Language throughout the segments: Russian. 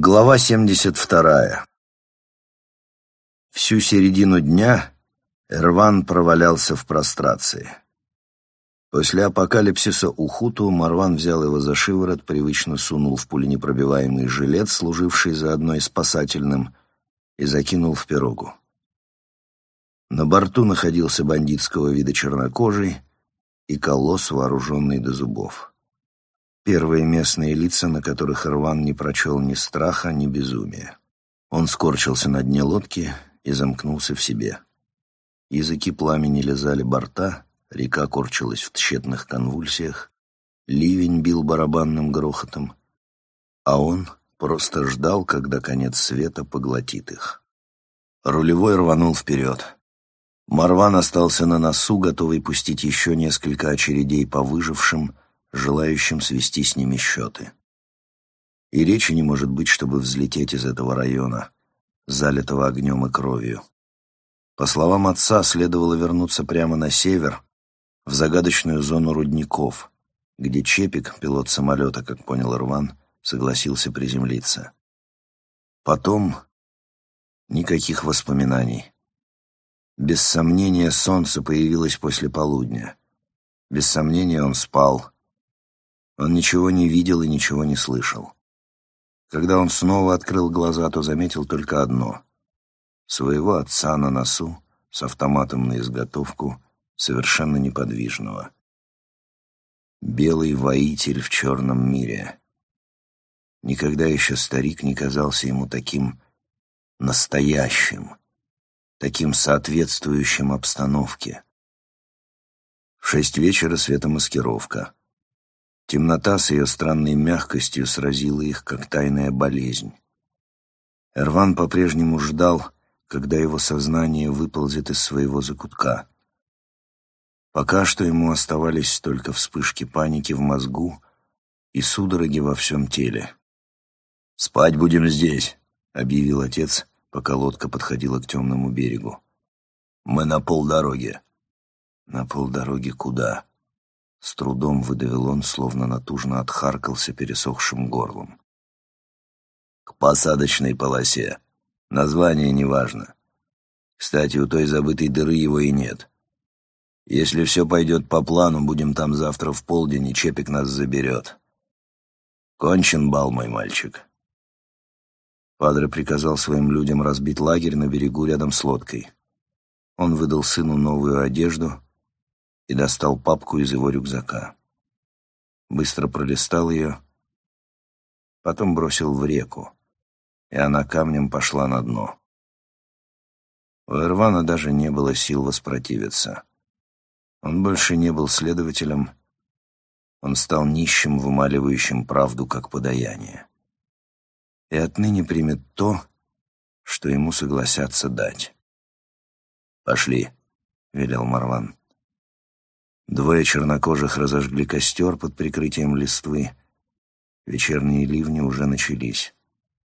Глава 72. Всю середину дня Эрван провалялся в прострации. После апокалипсиса Ухуту Марван взял его за шиворот, привычно сунул в пуленепробиваемый жилет, служивший заодно и спасательным, и закинул в пирогу. На борту находился бандитского вида чернокожий и колосс, вооруженный до зубов. Первые местные лица, на которых Эрван не прочел ни страха, ни безумия. Он скорчился на дне лодки и замкнулся в себе. Языки пламени лизали борта, река корчилась в тщетных конвульсиях, ливень бил барабанным грохотом, а он просто ждал, когда конец света поглотит их. Рулевой рванул вперед. Марван остался на носу, готовый пустить еще несколько очередей по выжившим, желающим свести с ними счеты. И речи не может быть, чтобы взлететь из этого района, залитого огнем и кровью. По словам отца, следовало вернуться прямо на север, в загадочную зону рудников, где Чепик, пилот самолета, как понял Эрван, согласился приземлиться. Потом никаких воспоминаний. Без сомнения, солнце появилось после полудня. Без сомнения, он спал. Он ничего не видел и ничего не слышал. Когда он снова открыл глаза, то заметил только одно — своего отца на носу, с автоматом на изготовку, совершенно неподвижного. Белый воитель в черном мире. Никогда еще старик не казался ему таким настоящим, таким соответствующим обстановке. В 6 вечера светомаскировка. Темнота с ее странной мягкостью сразила их, как тайная болезнь. Эрван по-прежнему ждал, когда его сознание выползет из своего закутка. Пока что ему оставались только вспышки паники в мозгу и судороги во всем теле. «Спать будем здесь», — объявил отец, пока лодка подходила к темному берегу. «Мы на полдороги». «На полдороги куда?» С трудом выдавил он, словно натужно отхаркался пересохшим горлом. «К посадочной полосе. Название неважно. Кстати, у той забытой дыры его и нет. Если все пойдет по плану, будем там завтра в полдень, и Чепик нас заберет. Кончен бал, мой мальчик». Падре приказал своим людям разбить лагерь на берегу рядом с лодкой. Он выдал сыну новую одежду и достал папку из его рюкзака. Быстро пролистал ее, потом бросил в реку, и она камнем пошла на дно. У Эрвана даже не было сил воспротивиться. Он больше не был следователем, он стал нищим, вымаливающим правду как подаяние. И отныне примет то, что ему согласятся дать. «Пошли», — велел Марван. Двое чернокожих разожгли костер под прикрытием листвы. Вечерние ливни уже начались.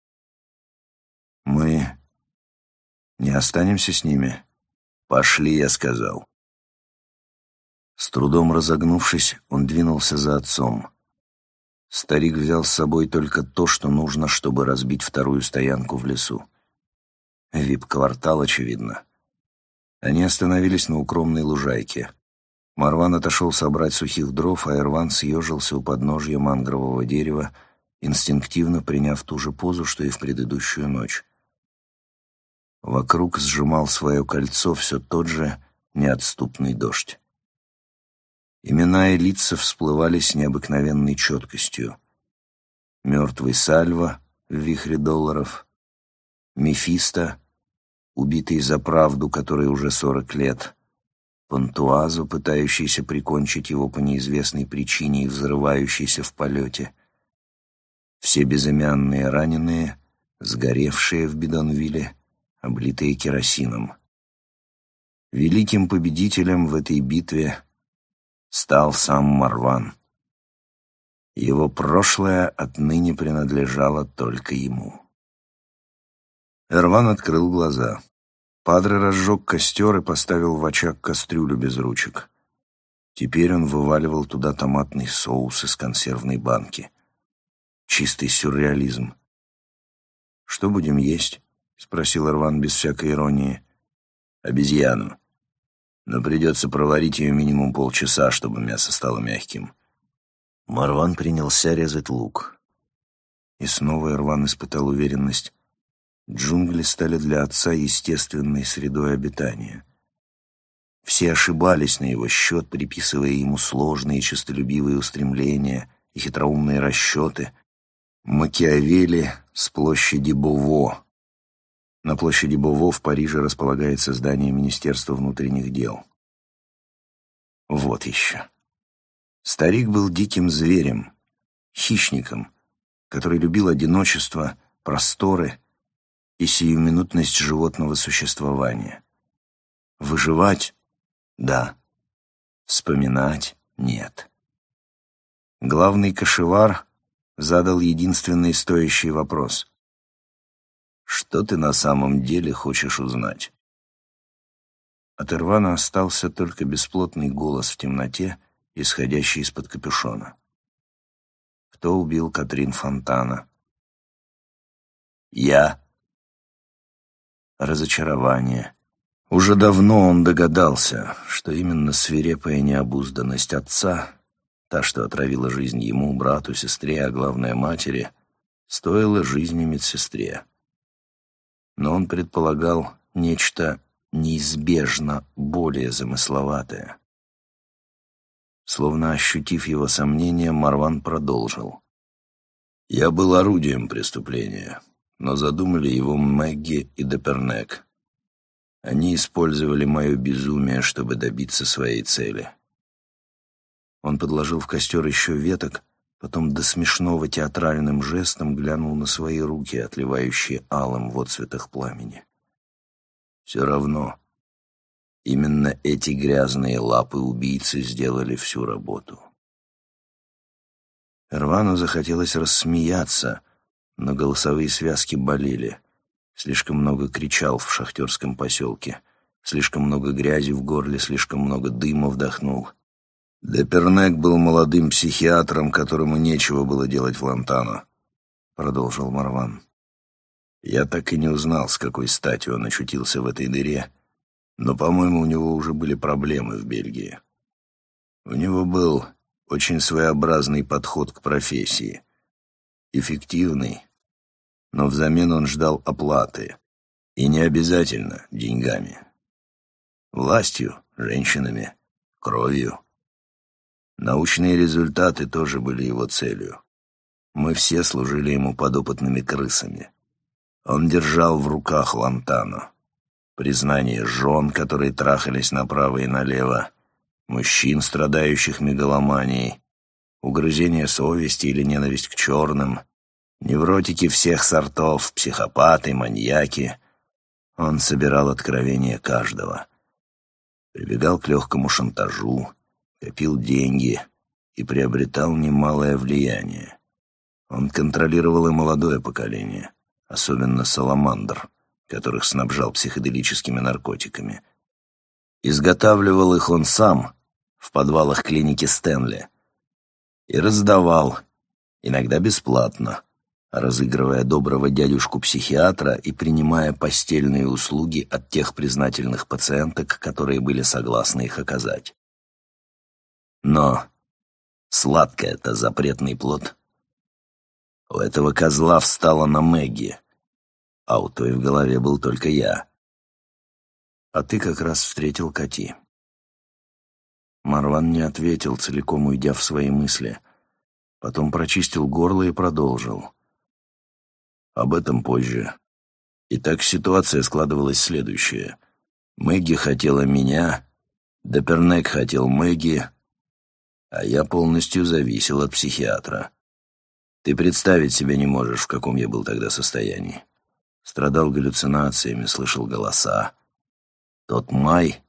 «Мы не останемся с ними?» «Пошли», — я сказал. С трудом разогнувшись, он двинулся за отцом. Старик взял с собой только то, что нужно, чтобы разбить вторую стоянку в лесу. Вип-квартал, очевидно. Они остановились на укромной лужайке. Марван отошел собрать сухих дров, а Эрван съежился у подножья мангрового дерева, инстинктивно приняв ту же позу, что и в предыдущую ночь. Вокруг сжимал свое кольцо все тот же неотступный дождь. Имена и лица всплывали с необыкновенной четкостью. Мертвый Сальва в вихре долларов, Мефисто, убитый за правду, который уже 40 лет, Пантуазо, пытающийся прикончить его по неизвестной причине и взрывающийся в полете. Все безымянные раненые, сгоревшие в Бидонвилле, облитые керосином. Великим победителем в этой битве стал сам Марван. Его прошлое отныне принадлежало только ему. Эрван открыл глаза. Падре разжег костер и поставил в очаг кастрюлю без ручек. Теперь он вываливал туда томатный соус из консервной банки. Чистый сюрреализм. «Что будем есть?» — спросил Ирван без всякой иронии. «Обезьяну. Но придется проварить ее минимум полчаса, чтобы мясо стало мягким». Марван принялся резать лук. И снова Ирван испытал уверенность. Джунгли стали для отца естественной средой обитания. Все ошибались на его счет, приписывая ему сложные честолюбивые устремления и хитроумные расчеты. Макиавелли с площади Бово. На площади Бово в Париже располагается здание Министерства внутренних дел. Вот еще. Старик был диким зверем, хищником, который любил одиночество, просторы и сиюминутность животного существования. Выживать — да, вспоминать — нет. Главный кошевар задал единственный стоящий вопрос. «Что ты на самом деле хочешь узнать?» От Ирвана остался только бесплотный голос в темноте, исходящий из-под капюшона. Кто убил Катрин Фонтана? Я. Разочарование. Уже давно он догадался, что именно свирепая необузданность отца, та, что отравила жизнь ему, брату, сестре, а главное матери, стоила жизни медсестре. Но он предполагал нечто неизбежно более замысловатое. Словно ощутив его сомнения, Марван продолжил. «Я был орудием преступления, но задумали его Мэгги и Депернек. Они использовали мое безумие, чтобы добиться своей цели». Он подложил в костер еще веток, потом до смешного театральным жестом глянул на свои руки, отливающие алым в отцветах пламени. «Все равно, именно эти грязные лапы убийцы сделали всю работу». Ирвану захотелось рассмеяться, но голосовые связки болели. Слишком много кричал в шахтерском поселке, слишком много грязи в горле, слишком много дыма вдохнул. «Депернек был молодым психиатром, которому нечего было делать в Лантано», — продолжил Марван. «Я так и не узнал, с какой стати он очутился в этой дыре, но, по-моему, у него уже были проблемы в Бельгии. У него был очень своеобразный подход к профессии, эффективный, но взамен он ждал оплаты, и не обязательно деньгами. Властью, женщинами, кровью. Научные результаты тоже были его целью. Мы все служили ему подопытными крысами. Он держал в руках Лантано. Признание жен, которые трахались направо и налево, мужчин, страдающих мегаломанией, угрызение совести или ненависть к черным, невротики всех сортов, психопаты, маньяки. Он собирал откровения каждого. Прибегал к легкому шантажу, копил деньги и приобретал немалое влияние. Он контролировал и молодое поколение, особенно саламандр, которых снабжал психоделическими наркотиками. Изготавливал их он сам в подвалах клиники Стэнли и раздавал, иногда бесплатно, разыгрывая доброго дядюшку-психиатра и принимая постельные услуги от тех признательных пациенток, которые были согласны их оказать. Но сладкое это запретный плод. У этого козла встала на Мэгги, а у той в голове был только я. А ты как раз встретил Кати. Марван не ответил, целиком уйдя в свои мысли. Потом прочистил горло и продолжил. Об этом позже. Итак, ситуация складывалась следующая. Мэгги хотела меня, Депернек хотел Мэгги, а я полностью зависел от психиатра. Ты представить себе не можешь, в каком я был тогда состоянии. Страдал галлюцинациями, слышал голоса. Тот май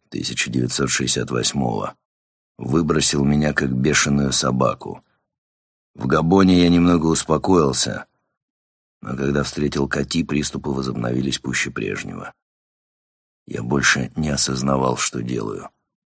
1968-го выбросил меня как бешеную собаку. В Габоне я немного успокоился, но когда встретил Кати, приступы возобновились пуще прежнего. Я больше не осознавал, что делаю.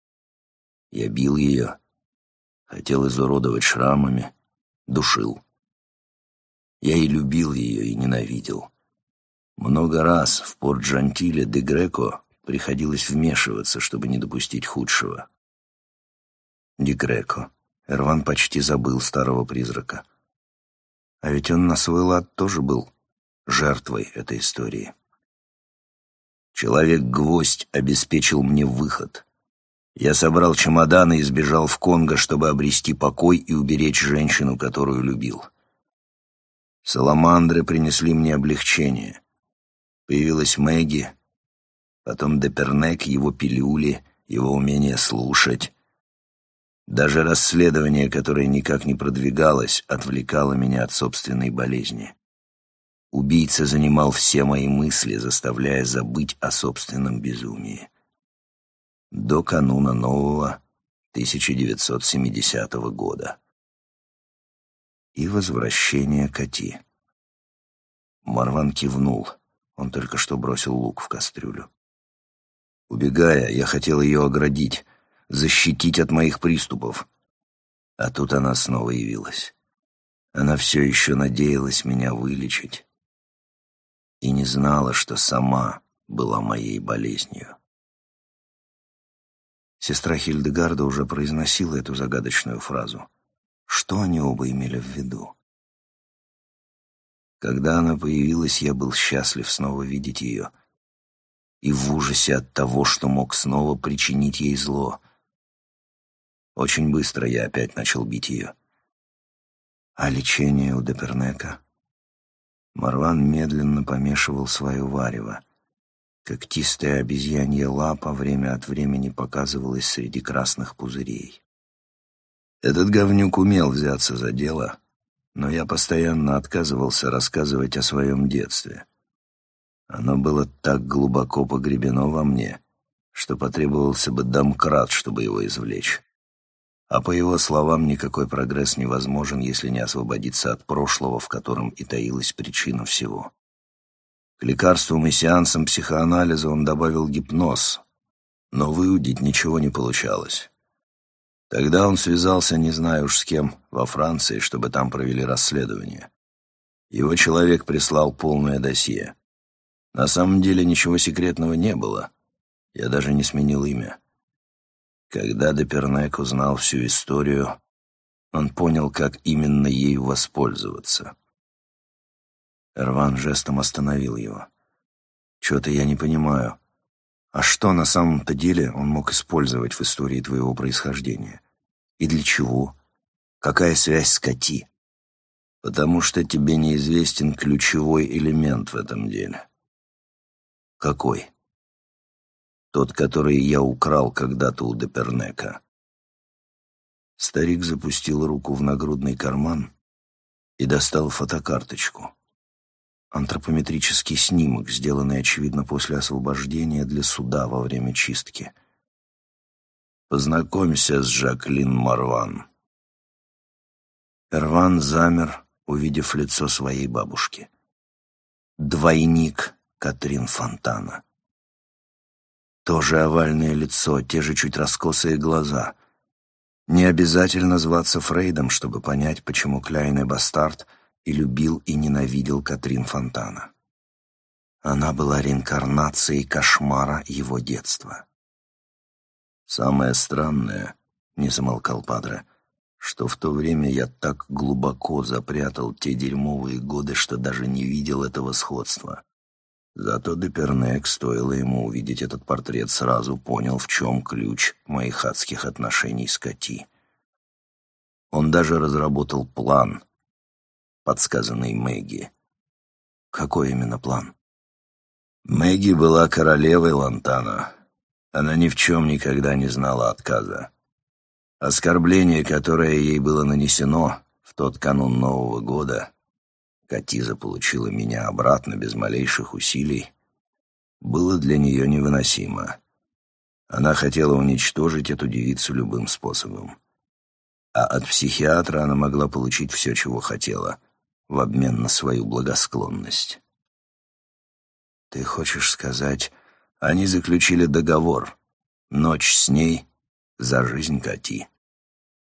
Я бил ее, хотел изуродовать шрамами, душил. Я и любил ее, и ненавидел. Много раз в Порт-Джантиле де Греко приходилось вмешиваться, чтобы не допустить худшего. Де Греко. Эрван почти забыл старого призрака. А ведь он на свой лад тоже был жертвой этой истории. Человек-гвоздь обеспечил мне выход. Я собрал чемоданы и сбежал в Конго, чтобы обрести покой и уберечь женщину, которую любил. Саламандры принесли мне облегчение. Появилась Мэгги, потом Депернек, его пилюли, его умение слушать. Даже расследование, которое никак не продвигалось, отвлекало меня от собственной болезни. Убийца занимал все мои мысли, заставляя забыть о собственном безумии. До кануна нового 1970 года. И возвращение Кати. Марван кивнул. Он только что бросил лук в кастрюлю. Убегая, я хотел ее оградить, защитить от моих приступов. А тут она снова явилась. Она все еще надеялась меня вылечить и не знала, что сама была моей болезнью. Сестра Хильдегарда уже произносила эту загадочную фразу. Что они оба имели в виду? Когда она появилась, я был счастлив снова видеть ее и в ужасе от того, что мог снова причинить ей зло. Очень быстро я опять начал бить ее. А лечение у Депернека? Марван медленно помешивал свое варево. Когтистая обезьянья лапа время от времени показывалась среди красных пузырей. Этот говнюк умел взяться за дело, но я постоянно отказывался рассказывать о своем детстве. Оно было так глубоко погребено во мне, что потребовался бы домкрат, чтобы его извлечь. А по его словам, никакой прогресс невозможен, если не освободиться от прошлого, в котором и таилась причина всего. К лекарствам и сеансам психоанализа он добавил гипноз, но выудить ничего не получалось. Тогда он связался, не знаю уж с кем, во Франции, чтобы там провели расследование. Его человек прислал полное досье. На самом деле ничего секретного не было. Я даже не сменил имя. Когда Депернек узнал всю историю, он понял, как именно ею воспользоваться. Эрван жестом остановил его. «Чего-то я не понимаю. А что на самом-то деле он мог использовать в истории твоего происхождения? И для чего? Какая связь с Кати?» «Потому что тебе неизвестен ключевой элемент в этом деле». «Какой?» «Тот, который я украл когда-то у Депернека». Старик запустил руку в нагрудный карман и достал фотокарточку. Антропометрический снимок, сделанный, очевидно, после освобождения для суда во время чистки. «Познакомься с Жаклин Марван». Эрван замер, увидев лицо своей бабушки. Двойник Катрин Фонтана. То же овальное лицо, те же чуть раскосые глаза. Не обязательно зваться Фрейдом, чтобы понять, почему Кляйн Бастард и любил, и ненавидел Катрин Фонтана. Она была реинкарнацией кошмара его детства. «Самое странное, — не замолкал Падре, — что в то время я так глубоко запрятал те дерьмовые годы, что даже не видел этого сходства. Зато Депернек, стоило ему увидеть этот портрет, сразу понял, в чем ключ моих адских отношений с Кати. Он даже разработал план, подсказанный Мэгги». «Какой именно план?» «Мэгги была королевой Лантана. Она ни в чем никогда не знала отказа. Оскорбление, которое ей было нанесено в тот канун Нового года, Кати заполучила меня обратно без малейших усилий, было для нее невыносимо. Она хотела уничтожить эту девицу любым способом. А от психиатра она могла получить все, чего хотела, в обмен на свою благосклонность. Ты хочешь сказать, они заключили договор. Ночь с ней за жизнь Кати.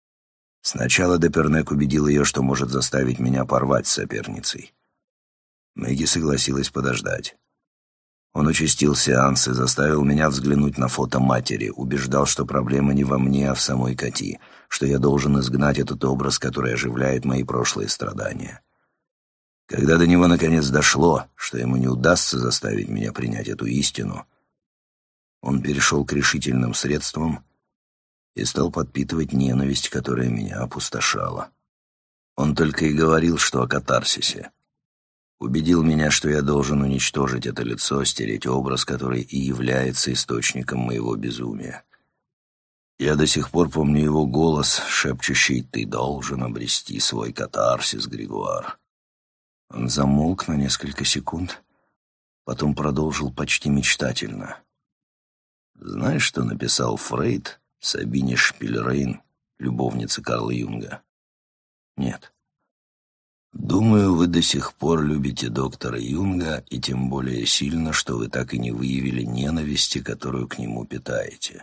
Сначала Депернек убедил ее, что может заставить меня порвать с соперницей. Мэгги согласилась подождать. Он участил сеанс и заставил меня взглянуть на фото матери, убеждал, что проблема не во мне, а в самой Кати, что я должен изгнать этот образ, который оживляет мои прошлые страдания. Когда до него наконец дошло, что ему не удастся заставить меня принять эту истину, он перешел к решительным средствам и стал подпитывать ненависть, которая меня опустошала. Он только и говорил, что о катарсисе. Убедил меня, что я должен уничтожить это лицо, стереть образ, который и является источником моего безумия. Я до сих пор помню его голос, шепчущий: «Ты должен обрести свой катарсис, Григуар». Он замолк на несколько секунд, потом продолжил почти мечтательно. «Знаешь, что написал Фрейд Сабине Шпильрейн, любовнице Карла Юнга?» «Нет». «Думаю, вы до сих пор любите доктора Юнга, и тем более сильно, что вы так и не выявили ненависти, которую к нему питаете.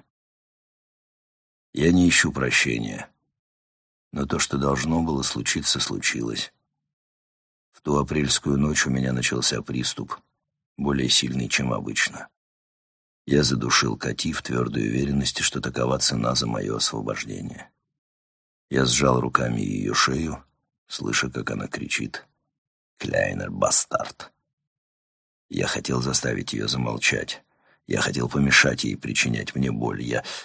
Я не ищу прощения, но то, что должно было случиться, случилось. В ту апрельскую ночь у меня начался приступ, более сильный, чем обычно. Я задушил Кати в твердой уверенности, что такова цена за мое освобождение. Я сжал руками ее шею, слыша, как она кричит: «Кляйнер, бастард!». Я хотел заставить ее замолчать. Я хотел помешать ей причинять мне боль.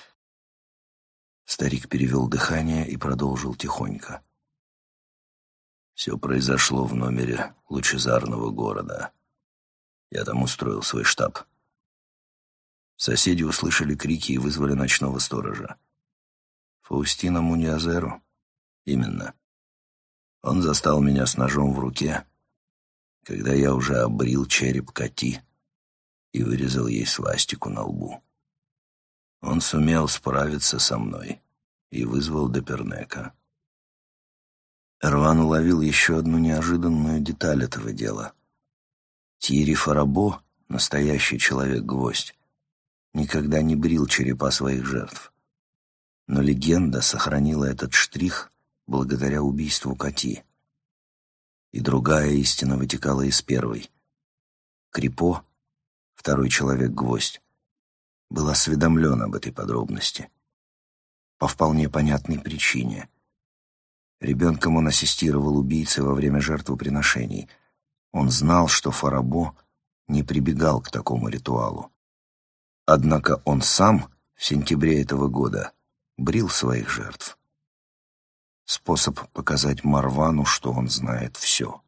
Старик перевел дыхание и продолжил тихонько. Все произошло в номере лучезарного города. Я там устроил свой штаб. Соседи услышали крики и вызвали ночного сторожа. Фаустино Муньязеру? Именно. Он застал меня с ножом в руке, когда я уже обрил череп Кати и вырезал ей свастику на лбу. Он сумел справиться со мной и вызвал Депернека. Эрван уловил еще одну неожиданную деталь этого дела. Тьерри Фарабо, настоящий человек-гвоздь, никогда не брил черепа своих жертв. Но легенда сохранила этот штрих благодаря убийству Кати. И другая истина вытекала из первой. Крипо, второй человек-гвоздь, был осведомлен об этой подробности. По вполне понятной причине. Ребенком он ассистировал убийце во время жертвоприношений. Он знал, что Фарабо не прибегал к такому ритуалу. Однако он сам в сентябре этого года брил своих жертв. Способ показать Марвану, что он знает все.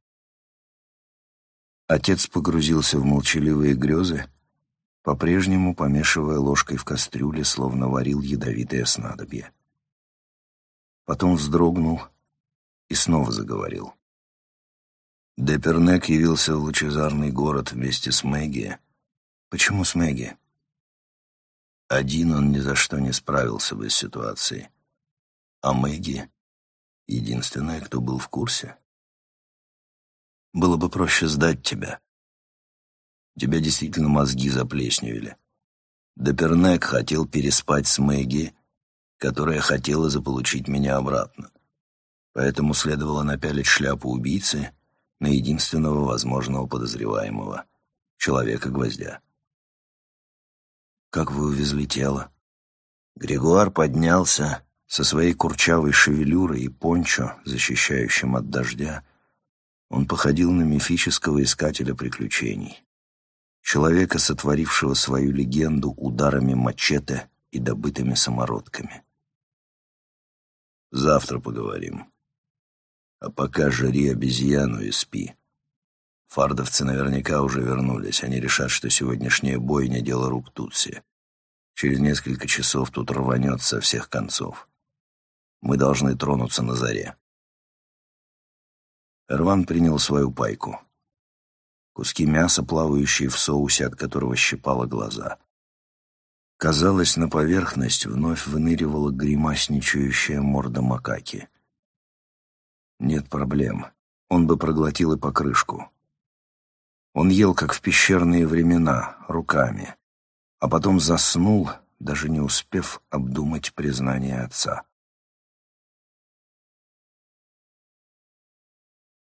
Отец погрузился в молчаливые грезы, по-прежнему помешивая ложкой в кастрюле, словно варил ядовитое снадобье. Потом вздрогнул и снова заговорил. Депернек явился в лучезарный город вместе с Мэгги. Почему с Мэгги? Один он ни за что не справился бы с ситуацией. А Мэгги — единственная, кто был в курсе. Было бы проще сдать тебя. У тебя действительно мозги заплесневели. Депернек хотел переспать с Мэгги, которая хотела заполучить меня обратно. Поэтому следовало напялить шляпу убийцы на единственного возможного подозреваемого — человека-гвоздя. «Как вы увезли тело?» Григуар поднялся со своей курчавой шевелюрой и пончо, защищающим от дождя. Он походил на мифического искателя приключений. Человека, сотворившего свою легенду ударами мачете и добытыми самородками. «Завтра поговорим. А пока жри обезьяну и спи. Фардовцы наверняка уже вернулись. Они решат, что сегодняшняя бойня — дело рук Тутси. Через несколько часов тут рванет со всех концов. Мы должны тронуться на заре». Эрван принял свою пайку. Куски мяса, плавающие в соусе, от которого щипало глаза. Казалось, на поверхность вновь выныривала гримасничающая морда макаки. Нет проблем. Он бы проглотил и покрышку. Он ел, как в пещерные времена, руками, а потом заснул, даже не успев обдумать признание отца.